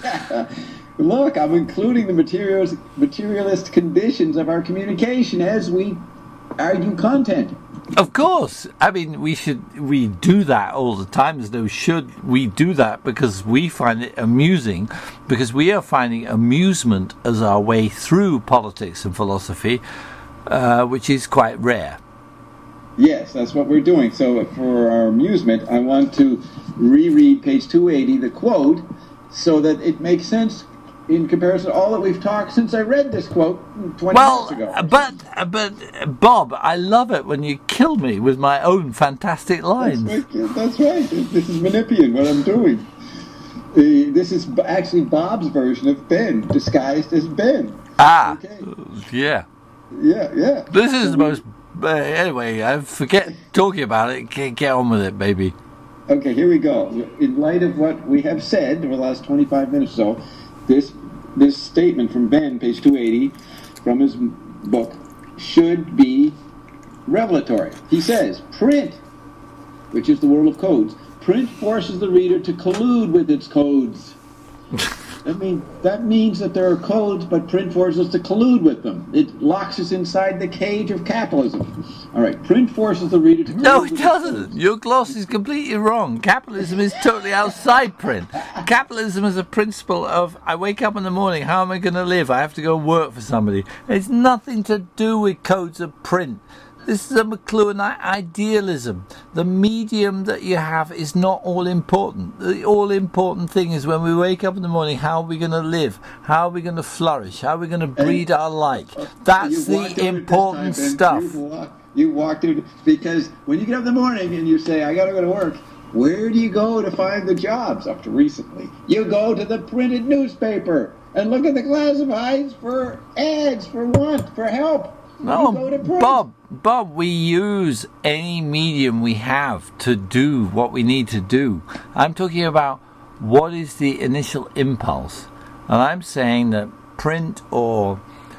Look, I'm including the materials, materialist conditions of our communication as we argue content. Of course. I mean, we should we do that all the time. There's no should. We do that because we find it amusing, because we are finding amusement as our way through politics and philosophy, uh, which is quite rare. Yes, that's what we're doing. So for our amusement, I want to reread page two eighty, the quote, so that it makes sense in comparison to all that we've talked since I read this quote twenty well, minutes ago. but but Bob, I love it when you kill me with my own fantastic lines. That's right. That's right. This is Menippean, what I'm doing. Uh, this is actually Bob's version of Ben, disguised as Ben. Ah, okay. yeah. Yeah, yeah. This is the most... Uh, anyway, I forget talking about it. Get, get on with it, baby. Okay, here we go. In light of what we have said over the last twenty-five minutes or so, this this statement from Ben, page two eighty, from his book, should be revelatory. He says, print, which is the world of codes, print forces the reader to collude with its codes. I mean, that means that there are codes, but print forces us to collude with them. It locks us inside the cage of capitalism. All right, print forces the reader to collude No, with it its doesn't. codes. Your gloss is completely wrong. Capitalism is totally outside print. Capitalism is a principle of, I wake up in the morning, how am I going to live? I have to go work for somebody. It's nothing to do with codes of print. This is a McLuhanite idealism. The medium that you have is not all important. The all important thing is when we wake up in the morning, how are we going to live? How are we going to flourish? How are we going to breed our life? That's You walked the over it important this time, stuff. Ben. You, walk, you walked in, because when you get up in the morning and you say, I got to go to work, where do you go to find the jobs? Up to recently, you go to the printed newspaper and look at the classifieds for ads, for want, for help. No, You go to print. Bob, Bob, we use any medium we have to do what we need to do. I'm talking about what is the initial impulse. And I'm saying that print or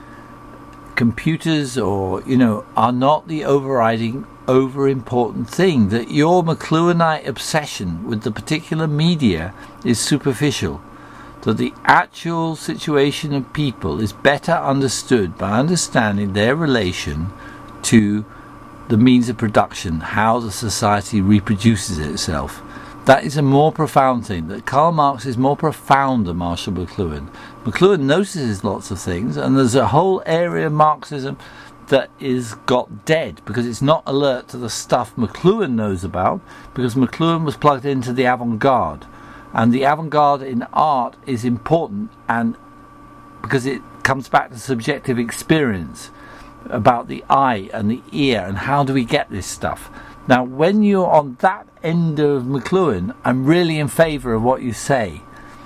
computers or, you know, are not the overriding, over-important thing. That your McLuhanite obsession with the particular media is superficial. That the actual situation of people is better understood by understanding their relation to the means of production, how the society reproduces itself. That is a more profound thing. That Karl Marx is more profound than Marshall McLuhan. McLuhan notices lots of things, and there's a whole area of Marxism that is got dead because it's not alert to the stuff McLuhan knows about, because McLuhan was plugged into the avant-garde, and the avant-garde in art is important, and because it comes back to subjective experience about the eye and the ear and how do we get this stuff. Now, when you're on that end of McLuhan, I'm really in favour of what you say.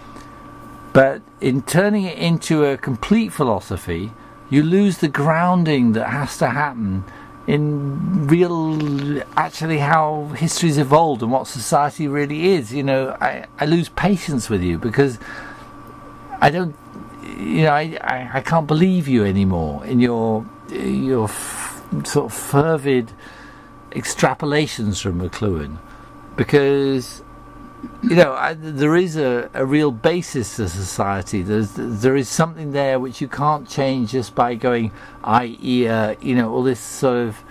But in turning it into a complete philosophy, you lose the grounding that has to happen in real, actually how history's evolved and what society really is. You know, I, I lose patience with you because I don't, you know, I, I, I can't believe you anymore in your, your f- sort of fervid extrapolations from McLuhan, because you know I, there is a, a real basis to society. There's there is something there which you can't change just by going eye ear, you know, all this sort of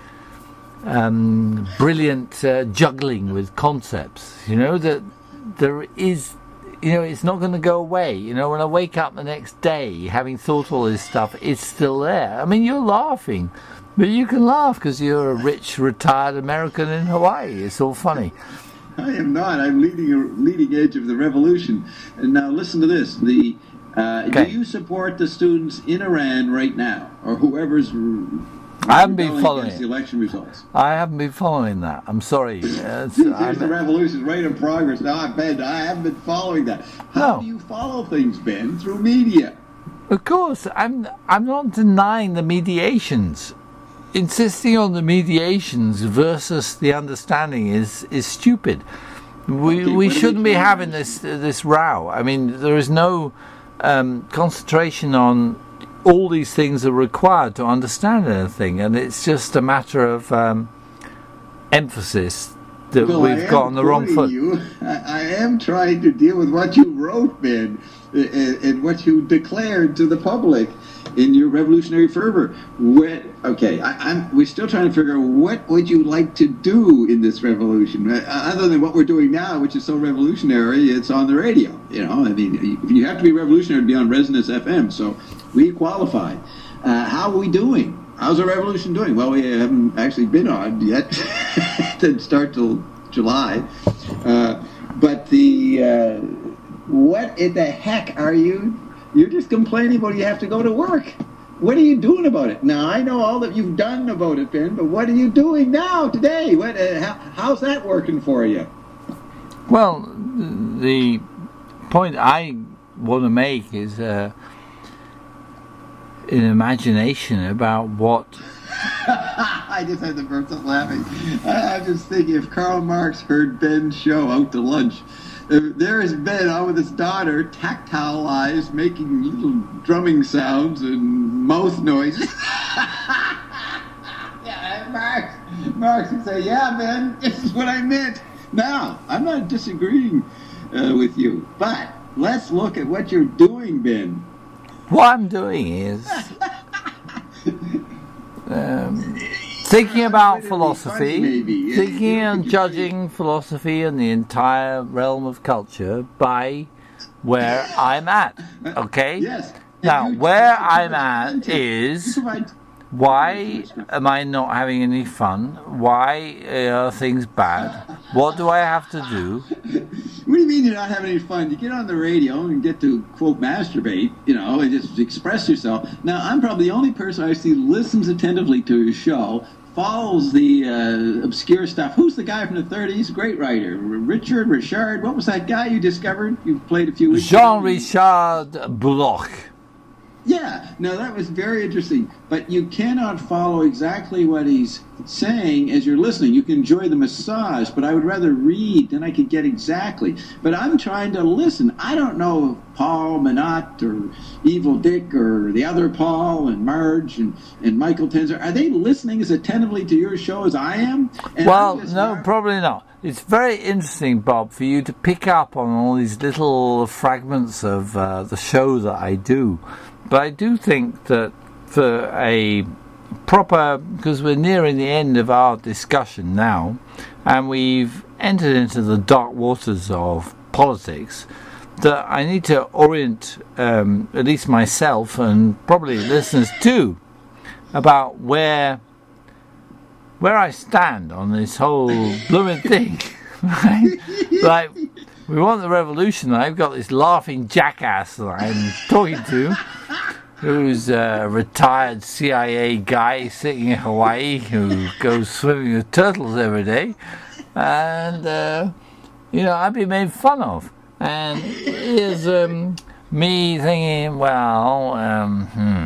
um, brilliant uh, juggling with concepts. You know that there is, you know, it's not going to go away. You know, when I wake up the next day having thought all this stuff, it's still there. I mean, you're laughing. But you can laugh because you're a rich, retired American in Hawaii. It's all funny. I am not. I'm leading a leading edge of the revolution. And now listen to this. The uh, okay. Do you support the students in Iran right now, or whoever's I haven't been following the election results? I haven't been following that. I'm sorry. Uh, There's I'm, the revolution right in progress. Now, Ben, I haven't been following that. How no. do you follow things, Ben? Through media. Of course. I'm, I'm not denying the mediations. Insisting on the mediations versus the understanding is, is stupid. We okay, we shouldn't be having this this row. I mean, there is no um, concentration on all these things that are required to understand anything, and it's just a matter of um, emphasis that well, we've got on the wrong foot. You. I, I am trying to deal with what you wrote, Ben, and, and what you declared to the public in your revolutionary fervor. What, okay, I, I'm, we're still trying to figure out what would you like to do in this revolution, uh, other than what we're doing now, which is so revolutionary. It's on the radio. You know, I mean, you have to be revolutionary to be on Resonance F M. So we qualify. Uh, how are we doing? How's our revolution doing? Well, we haven't actually been on yet. Didn't start till July. Uh, but the uh, what in the heck are you? You're just complaining about you have to go to work. What are you doing about it? Now, I know all that you've done about it, Ben, but what are you doing now, today? What? Uh, how, how's that working for you? Well, the point I want to make is uh, an imagination about what... I just had to burst out laughing. I, I'm just thinking, if Karl Marx heard Ben's show out to lunch, there is Ben on with his daughter, tactile eyes, making little drumming sounds and mouth noises. Yeah, Marx, Marx would say, yeah, Ben, this is what I meant. Now, I'm not disagreeing uh, with you, but let's look at what you're doing, Ben. What I'm doing is um, thinking about philosophy, maybe. thinking and judging philosophy and the entire realm of culture by where I'm at. Okay? Yes. Now, where I'm at is, why am I not having any fun? Why are things bad? What do I have to do? What do you mean you're not having any fun? You get on the radio and get to, quote, masturbate, you know, and just express yourself. Now, I'm probably the only person I see listens attentively to your show, follows the uh, obscure stuff. Who's the guy from the thirties? Great writer. Richard, Richard, what was that guy you discovered? You played a few weeks ago. Jean-Richard Bloch. Yeah, no, that was very interesting. But you cannot follow exactly what he's saying as you're listening. You can enjoy the massage, but I would rather read than I could get exactly. But I'm trying to listen. I don't know if Paul Manott or Evil Dick or the other Paul and Marge and, and Michael Tenzer, are they listening as attentively to your show as I am? And well, no, Mar- probably not. It's very interesting, Bob, for you to pick up on all these little fragments of uh, the show that I do. But I do think that for a proper, because we're nearing the end of our discussion now, and we've entered into the dark waters of politics, that I need to orient um, at least myself and probably listeners too about where where I stand on this whole blooming thing. Right? Like, we want the revolution. I've got this laughing jackass that I'm talking to, who's a retired C I A guy sitting in Hawaii who goes swimming with turtles every day, and uh, you know, I've been made fun of. And here's um, me thinking, well, um,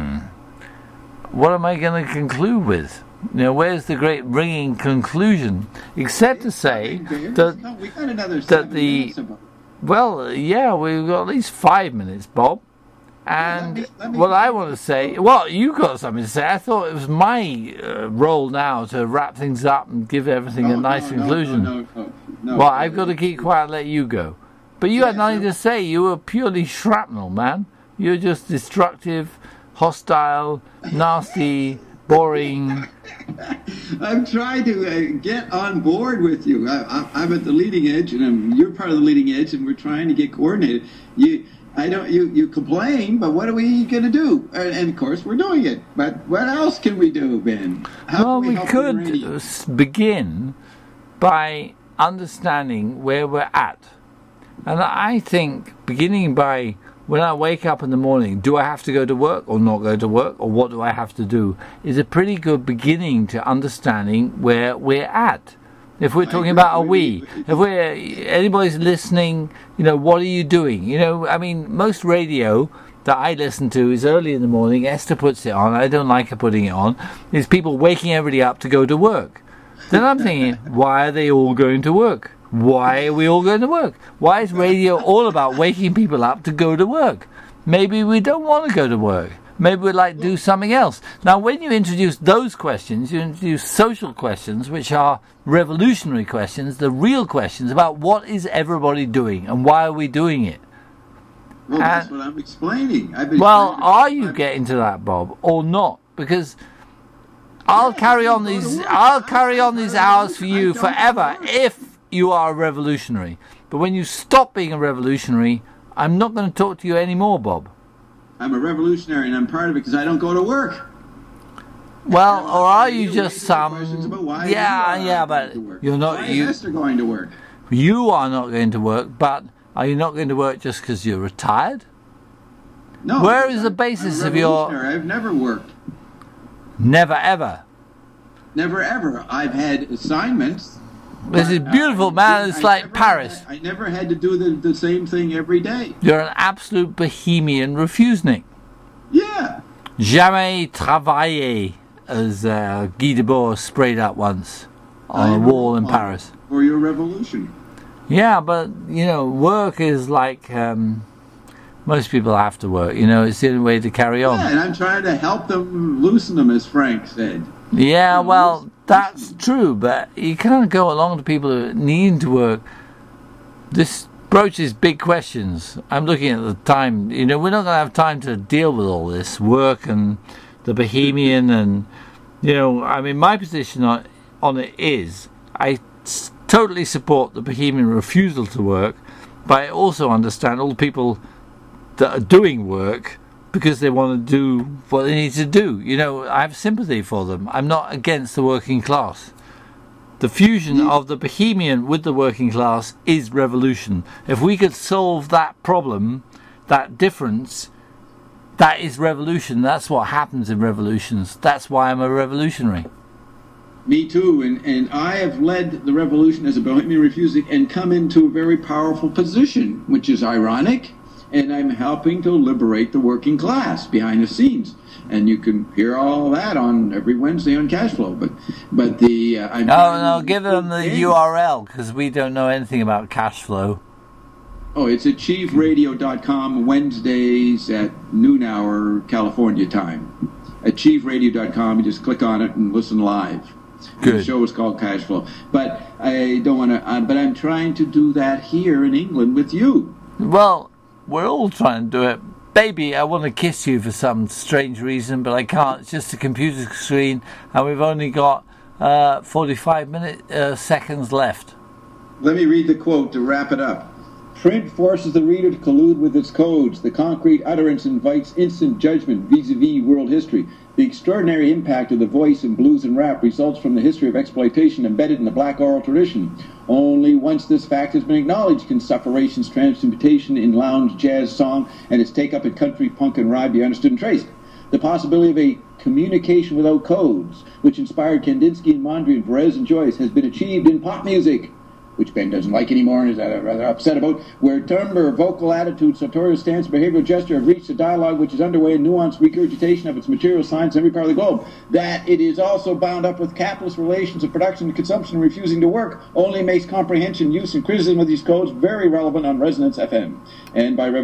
hmm, what am I going to conclude with? You know, where's the great ringing conclusion? Except to say that, we got another that the, well, yeah, we've got at least five minutes, Bob. And let me, let me what I want to say, well, you got something to say. I thought it was my uh, role now to wrap things up and give everything no, a nice no, conclusion. No, no, no, no, well, I've got to keep quiet and let you go. But you yeah, had nothing no. to say. You were purely shrapnel, man. You're just destructive, hostile, nasty, boring. I'm trying to uh, get on board with you. I, I, I'm at the leading edge, and I'm, you're part of the leading edge, and we're trying to get coordinated. You, I don't. You, you complain, but what are we going to do? And, and of course, we're doing it. But what else can we do, Ben? How well, can we, we help could the radio? s- begin by understanding where we're at. And I think beginning by when I wake up in the morning, do I have to go to work or not go to work, or what do I have to do, is a pretty good beginning to understanding where we're at. If we're talking about a we, if we're, anybody's listening, you know, what are you doing? You know, I mean, most radio that I listen to is early in the morning. Esther puts it on. I don't like her putting it on. Is people waking everybody up to go to work. Then I'm thinking, why are they all going to work? Why are we all going to work? Why is radio all about waking people up to go to work? Maybe we don't want to go to work. Maybe we'd like to do something else. Now, when you introduce those questions, you introduce social questions, which are revolutionary questions, the real questions about what is everybody doing and why are we doing it? Well, that's what I'm explaining. I've been well, to, are you I've, getting to that, Bob, or not? Because I'll yeah, carry on these. I'll carry on these hours for you forever if you are a revolutionary. But when you stop being a revolutionary, I'm not going to talk to you anymore, Bob. I'm a revolutionary, and I'm part of it because I don't go to work. Well, or are you just some? Yeah, you yeah, but you're not. Why you, is Esther going to work? You are not going to work, but are you not going to work just because you're retired? No. Where is the basis I'm a of your? I've never worked. Never ever. Never ever. I've had assignments. This is beautiful, man. It's I like Paris. Had, I never had to do the, the same thing every day. You're an absolute bohemian refusenik. Yeah. Jamais travailler, as uh, Guy Debord sprayed up once on I a wall in Paris. For your revolution. Yeah, but, you know, work is like... Um, most people have to work. You know, it's the only way to carry on. Yeah, and I'm trying to help them, loosen them, as Frank said. Yeah, well, that's true, but you can't go along to people who need to work. This broaches big questions. I'm looking at the time. You know, we're not going to have time to deal with all this work and the bohemian and, you know, I mean, my position on, on it is I s- totally support the bohemian refusal to work, but I also understand all the people that are doing work because they want to do what they need to do. You know, I have sympathy for them. I'm not against the working class. The fusion of the bohemian with the working class is revolution. If we could solve that problem, that difference, that is revolution. That's what happens in revolutions. That's why I'm a revolutionary. Me too, and, and I have led the revolution as a bohemian refusing and come into a very powerful position, which is ironic. And I'm helping to liberate the working class behind the scenes, and you can hear all that on every Wednesday on Cashflow. But, but the uh, I'm no, no, give them the U R L because we don't know anything about Cashflow. Oh, it's achieve radio dot com Wednesdays at noon hour California time. achieve radio dot com. You just click on it and listen live. Good. The show is called Cashflow, but I don't want to. Uh, but I'm trying to do that here in England with you. Well. We're all trying to do it, baby, I want to kiss you for some strange reason, but I can't. It's just a computer screen, and we've only got uh, forty-five minute, uh, seconds left. Let me read the quote to wrap it up. Print forces the reader to collude with its codes. The concrete utterance invites instant judgment vis-a-vis world history. The extraordinary impact of the voice in blues and rap results from the history of exploitation embedded in the black oral tradition. Only once this fact has been acknowledged can suffration's transmutation in lounge jazz song and its take-up in country, punk, and ride be understood and traced. The possibility of a communication without codes, which inspired Kandinsky and Mondrian, Perez and Joyce, has been achieved in pop music, which Ben doesn't like anymore and is rather upset about, where timbre, vocal attitude, sartorial stance, behavioral gesture have reached a dialogue which is underway in nuanced regurgitation of its material science in every part of the globe. That it is also bound up with capitalist relations of production and consumption and refusing to work only makes comprehension, use, and criticism of these codes very relevant on Resonance F M. And by